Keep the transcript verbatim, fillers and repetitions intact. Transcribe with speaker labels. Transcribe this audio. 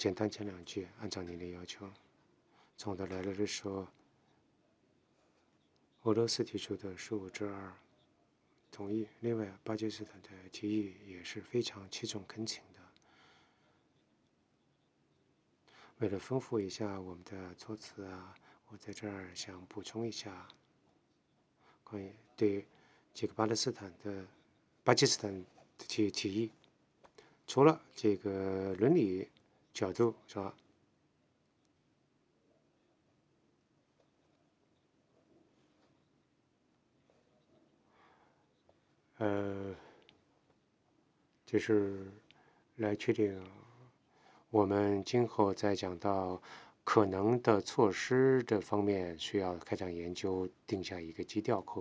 Speaker 1: 简单讲两句，按照您的要求。总的来说，俄罗斯提出的十五之二同意，另外巴基斯坦的提议也是非常切中恳请的。为了丰富一下我们的措辞啊，我在这儿想补充一下关于对这个巴勒斯坦的巴基斯坦的提提议，除了这个伦理角度是吧？呃，就是来确定我们今后再讲到可能的措施这方面，需要开展研究，定下一个基调。